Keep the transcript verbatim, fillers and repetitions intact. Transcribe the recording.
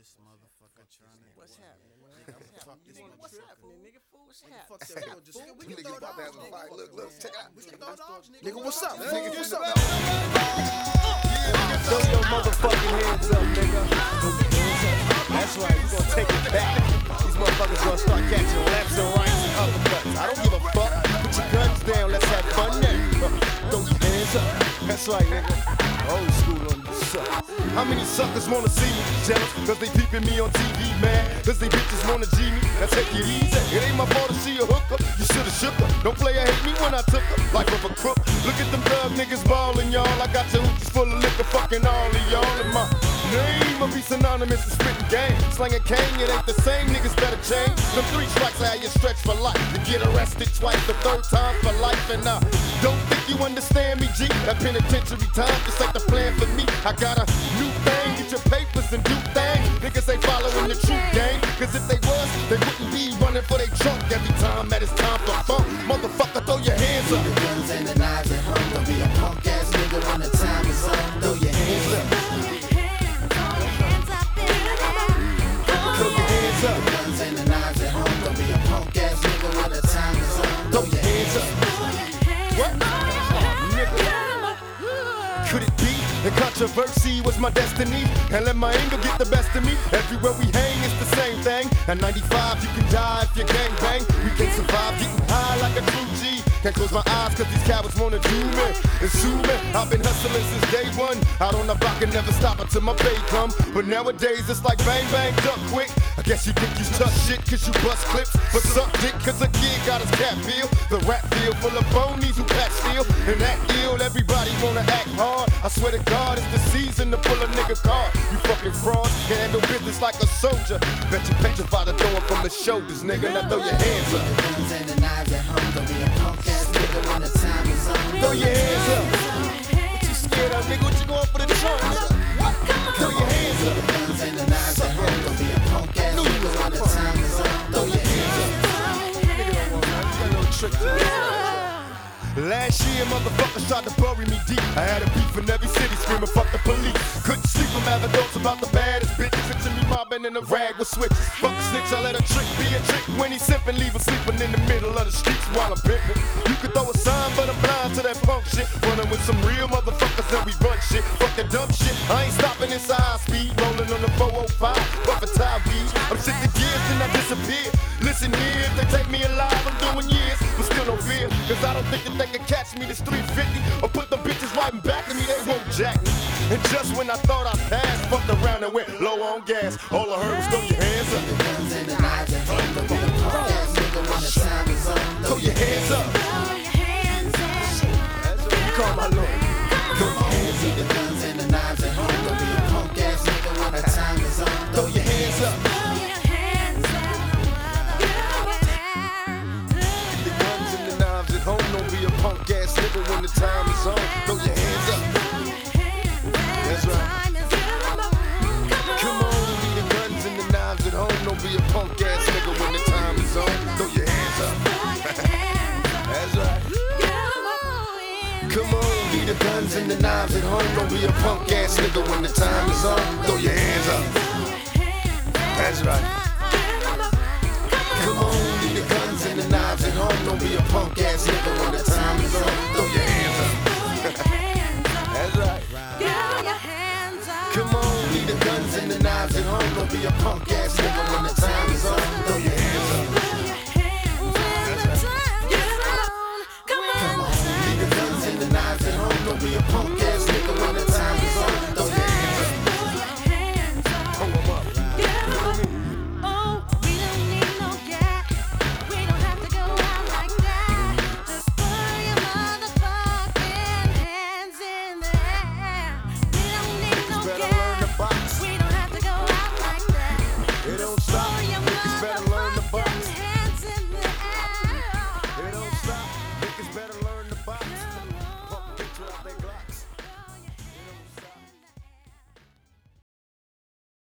This motherfucker trying to. What's happening, man? Nigga, What's fuck happening? this Nigga, what's motherfucker. happening, nigga? Fool, what's Nigga, happening? fuck that real. Just Fool, we can can throw throw dogs, dogs, nigga. nigga. Look, look, check out. We can throw dogs, nigga. Nigga, what's up? Nigga, Nigga, what's what's up? up? Throw your motherfucking hands up, nigga. That's right, we gonna take it back. These motherfuckers gonna start catching lefts and rights and uppercuts. I don't give a fuck. Put your guns down, let's have fun now. Throw your hands up. That's right, nigga. Old school on the suck. How many suckers wanna see me jealous? Cause they peeping me on T V, man. Cause they bitches wanna G me. Now take it easy. It ain't my fault to see a hooker. You should've shook her. Don't play or hate me when I took her. Life of a crook. Look at them dub niggas ballin', y'all. I got your hoochies full of liquor, fucking all of y'all. And my name will be synonymous with spitting game. Slanging cane, it ain't the same. Niggas better change. Them three strikes are how you stretch for life. You get arrested twice, the third time for life. And I don't think you understand me, G. That penitentiary time just ain't the plan for me. I got a new thing, get your papers and do things. Niggas ain't following the truth game. Cause if they was, they wouldn't be running for their trunk every time that it's time for funk. Motherfucker, throw your hands up. The guns and the knives at home. Don't be a punk ass nigga when the time is on. Throw your hands up. Throw your hands up. The guns and the knives at home. Don't be a punk ass nigga when the time is on. Throw your hands up. What? Could it be the controversy was my destiny? And let my anger get the best of me. Everywhere we hang, it's the same thing. At ninety-five, you can die if you gang bang. We can survive getting high like a true G. Can't close my eyes cause these cowards wanna do me and sue me. I've been hustling since day one. Out on the block and never stop until my pay come. But nowadays it's like bang bang duck quick. I guess you think you tough shit cause you bust clips. But suck dick cause a kid got his cat feel. The rap field full of bonies who pack steel. And act ill, everybody wanna act hard. I swear to God, it's the season to pull a nigga card. You fucking frauds, can handle business like a soldier. Bet you petrified to throw it from the shoulders, nigga. Now throw your hands up. The guns and the knives at home. Don't be a punk ass nigga when the time is on. Throw your hands up. What you scared of, nigga? What you going for the trunk, nigga? Throw your hands up. The guns and the knives at home. Don't be a punk ass nigga when the time is on. Throw your hands up. Nigga don't want nothing. You got no trick to this. Last year, motherfuckers tried to bury me deep. I had a beef in every city, screaming fuck the police. Couldn't sleep from having thoughts about the baddest bitches. Picture me mobbing in a rag with switches. Fuck a snitch, I let a trick be a trick. When he sipping, leave him sleeping in the middle of the streets while I'm pimping. You could throw a sign, but I'm blind to that punk shit. Running with some real motherfuckers and we run shit. Fuck the dumb shit, I ain't stopping this high speed. Rolling on the four oh five, buffing tie weed. I'm sick of gears, then I disappear. Listen here, if they take me alive, I'm doing years, but still no fear. Cause I don't think that they can catch me this three fifty or put the bitches right back to me, they won't jack me. And just when I thought I passed, fucked around and went low on gas. All I heard was throw your hands up. The guns and the knives at home. Don't be a punk ass nigga when the time is on. Throw your hands up. You call my lord. Throw your hands up. The guns and the knives at home. Don't be a punk ass nigga when the time is on. Throw your hands up. The guns and the knives at home. Don't be a punk ass nigga when the time is on. Throw your hands up. That's right. Come on, leave the guns and the knives at home. Don't be a punk ass nigga when the time is on. Throw your hands up. That's right. Come on, leave the guns and the knives at home. Don't be a punk ass nigga when the time is on. Throw your hands up. That's right. Come on, leave the guns and the knives at home. Don't be a punk ass nigga when the time is on. Throw your hands up. That's right. Come on, leave the guns and the knives at home. Don't be a punk ass nigga when the time is on. Throw your hands up. That's right. Come on, leave the guns and the knives at home. Don't be a punk ass